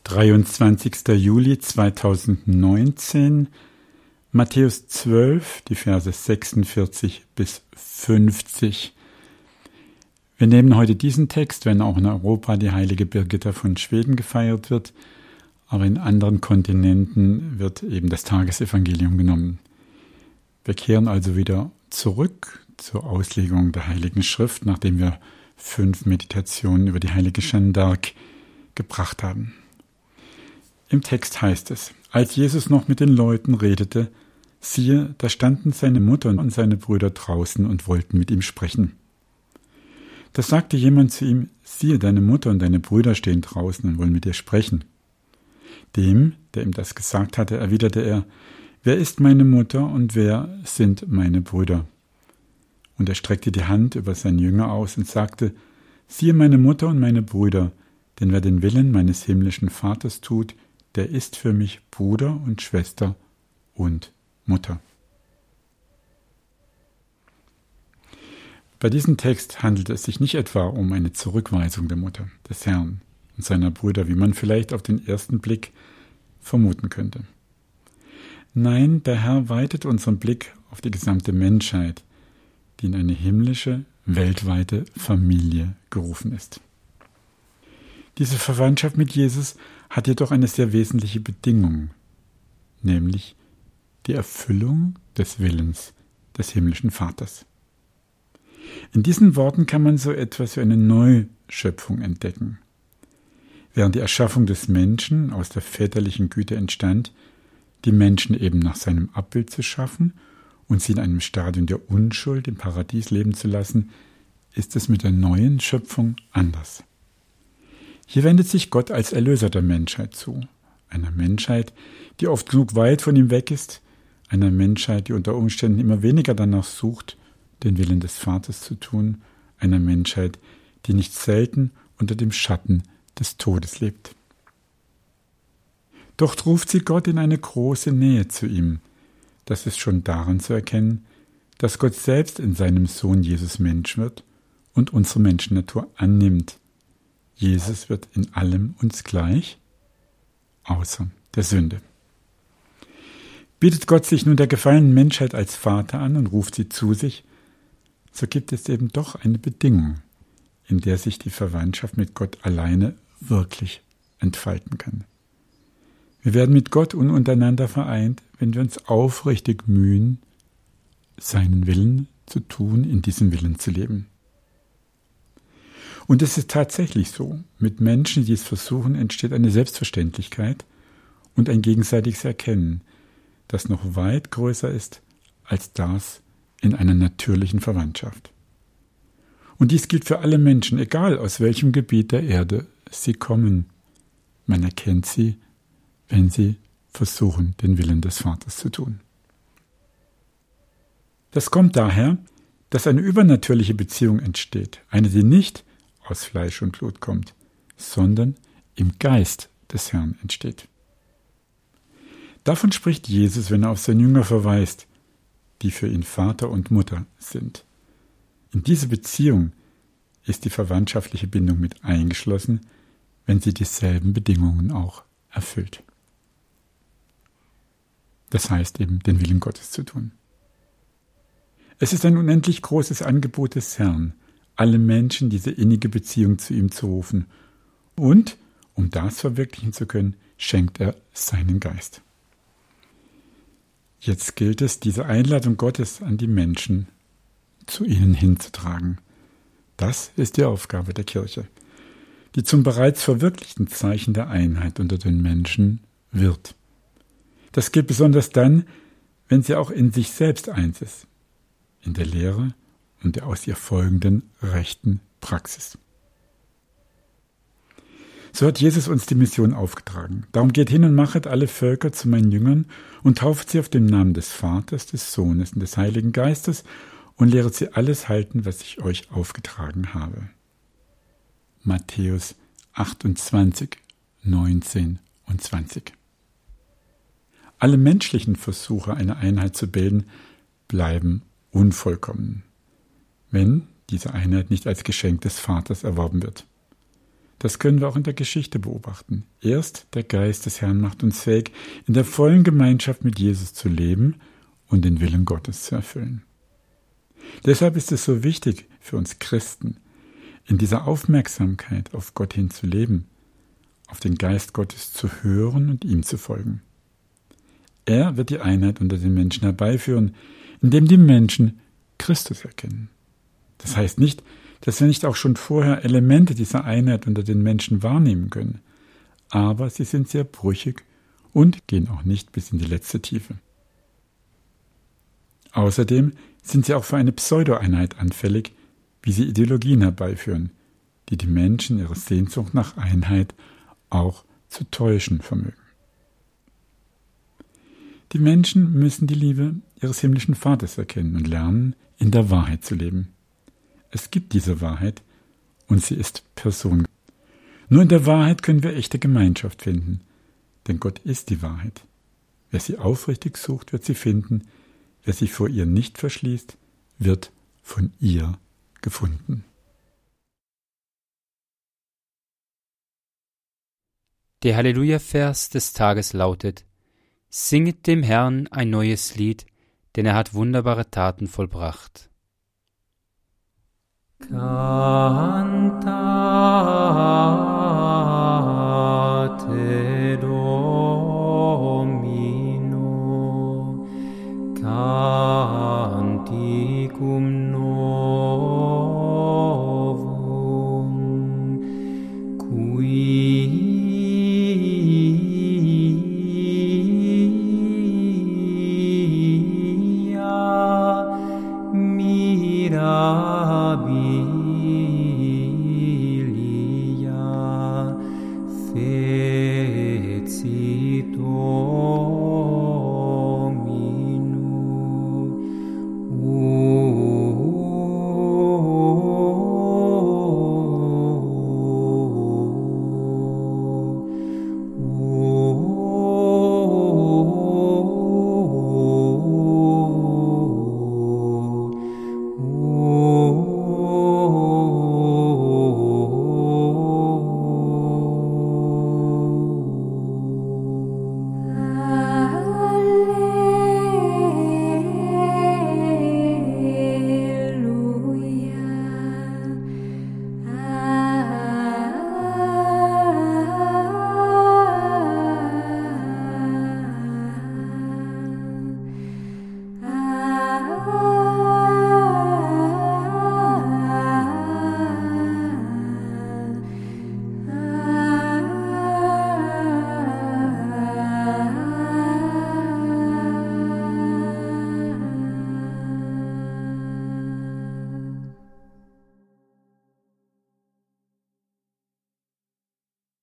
23. Juli 2019, Matthäus 12, die Verse 46 bis 50. Wir nehmen heute diesen Text, wenn auch in Europa die heilige Birgitta von Schweden gefeiert wird, aber in anderen Kontinenten wird eben das Tagesevangelium genommen. Wir kehren also wieder zurück zur Auslegung der Heiligen Schrift, nachdem wir 5 Meditationen über die heilige Jeanne d'Arc gebracht haben. Im Text heißt es: Als Jesus noch mit den Leuten redete, siehe, da standen seine Mutter und seine Brüder draußen und wollten mit ihm sprechen. Da sagte jemand zu ihm: Siehe, deine Mutter und deine Brüder stehen draußen und wollen mit dir sprechen. Dem, der ihm das gesagt hatte, erwiderte er: Wer ist meine Mutter und wer sind meine Brüder? Und er streckte die Hand über seinen Jünger aus und sagte: Siehe, meine Mutter und meine Brüder, denn wer den Willen meines himmlischen Vaters tut, der ist für mich Bruder und Schwester und Mutter. Bei diesem Text handelt es sich nicht etwa um eine Zurückweisung der Mutter, des Herrn und seiner Brüder, wie man vielleicht auf den ersten Blick vermuten könnte. Nein, der Herr weitet unseren Blick auf die gesamte Menschheit, die in eine himmlische, weltweite Familie gerufen ist. Diese Verwandtschaft mit Jesus hat jedoch eine sehr wesentliche Bedingung, nämlich die Erfüllung des Willens des himmlischen Vaters. In diesen Worten kann man so etwas wie eine Neuschöpfung entdecken. Während die Erschaffung des Menschen aus der väterlichen Güte entstand, die Menschen eben nach seinem Abbild zu schaffen und sie in einem Stadium der Unschuld im Paradies leben zu lassen, ist es mit der neuen Schöpfung anders. Hier wendet sich Gott als Erlöser der Menschheit zu, einer Menschheit, die oft genug weit von ihm weg ist, einer Menschheit, die unter Umständen immer weniger danach sucht, den Willen des Vaters zu tun, einer Menschheit, die nicht selten unter dem Schatten des Todes lebt. Doch ruft sie Gott in eine große Nähe zu ihm. Das ist schon daran zu erkennen, dass Gott selbst in seinem Sohn Jesus Mensch wird und unsere Menschennatur annimmt. Jesus wird in allem uns gleich, außer der Sünde. Bietet Gott sich nun der gefallenen Menschheit als Vater an und ruft sie zu sich, so gibt es eben doch eine Bedingung, in der sich die Verwandtschaft mit Gott alleine wirklich entfalten kann. Wir werden mit Gott und untereinander vereint, wenn wir uns aufrichtig mühen, seinen Willen zu tun, in diesem Willen zu leben. Und es ist tatsächlich so, mit Menschen, die es versuchen, entsteht eine Selbstverständlichkeit und ein gegenseitiges Erkennen, das noch weit größer ist als das in einer natürlichen Verwandtschaft. Und dies gilt für alle Menschen, egal aus welchem Gebiet der Erde sie kommen. Man erkennt sie, wenn sie versuchen, den Willen des Vaters zu tun. Das kommt daher, dass eine übernatürliche Beziehung entsteht, eine, die nicht aus Fleisch und Blut kommt, sondern im Geist des Herrn entsteht. Davon spricht Jesus, wenn er auf seine Jünger verweist, die für ihn Vater und Mutter sind. In diese Beziehung ist die verwandtschaftliche Bindung mit eingeschlossen, wenn sie dieselben Bedingungen auch erfüllt. Das heißt eben, den Willen Gottes zu tun. Es ist ein unendlich großes Angebot des Herrn, alle Menschen diese innige Beziehung zu ihm zu rufen. Und, um das verwirklichen zu können, schenkt er seinen Geist. Jetzt gilt es, diese Einladung Gottes an die Menschen zu ihnen hinzutragen. Das ist die Aufgabe der Kirche, die zum bereits verwirklichten Zeichen der Einheit unter den Menschen wird. Das gilt besonders dann, wenn sie auch in sich selbst eins ist, in der Lehre und der aus ihr folgenden rechten Praxis. So hat Jesus uns die Mission aufgetragen. Darum geht hin und machet alle Völker zu meinen Jüngern und tauft sie auf den Namen des Vaters, des Sohnes und des Heiligen Geistes und lehret sie alles halten, was ich euch aufgetragen habe. Matthäus 28, 19 und 20. Alle menschlichen Versuche, eine Einheit zu bilden, bleiben unvollkommen, wenn diese Einheit nicht als Geschenk des Vaters erworben wird. Das können wir auch in der Geschichte beobachten. Erst der Geist des Herrn macht uns fähig, in der vollen Gemeinschaft mit Jesus zu leben und den Willen Gottes zu erfüllen. Deshalb ist es so wichtig für uns Christen, in dieser Aufmerksamkeit auf Gott hin zu leben, auf den Geist Gottes zu hören und ihm zu folgen. Er wird die Einheit unter den Menschen herbeiführen, indem die Menschen Christus erkennen. Das heißt nicht, dass wir nicht auch schon vorher Elemente dieser Einheit unter den Menschen wahrnehmen können, aber sie sind sehr brüchig und gehen auch nicht bis in die letzte Tiefe. Außerdem sind sie auch für eine Pseudo-Einheit anfällig, wie sie Ideologien herbeiführen, die die Menschen ihre Sehnsucht nach Einheit auch zu täuschen vermögen. Die Menschen müssen die Liebe ihres himmlischen Vaters erkennen und lernen, in der Wahrheit zu leben. Es gibt diese Wahrheit und sie ist Person. Nur in der Wahrheit können wir echte Gemeinschaft finden, denn Gott ist die Wahrheit. Wer sie aufrichtig sucht, wird sie finden. Wer sich vor ihr nicht verschließt, wird von ihr gefunden. Der Halleluja-Vers des Tages lautet: Singet dem Herrn ein neues Lied, denn er hat wunderbare Taten vollbracht. Cantate Domino, canticum novum, qui mirabile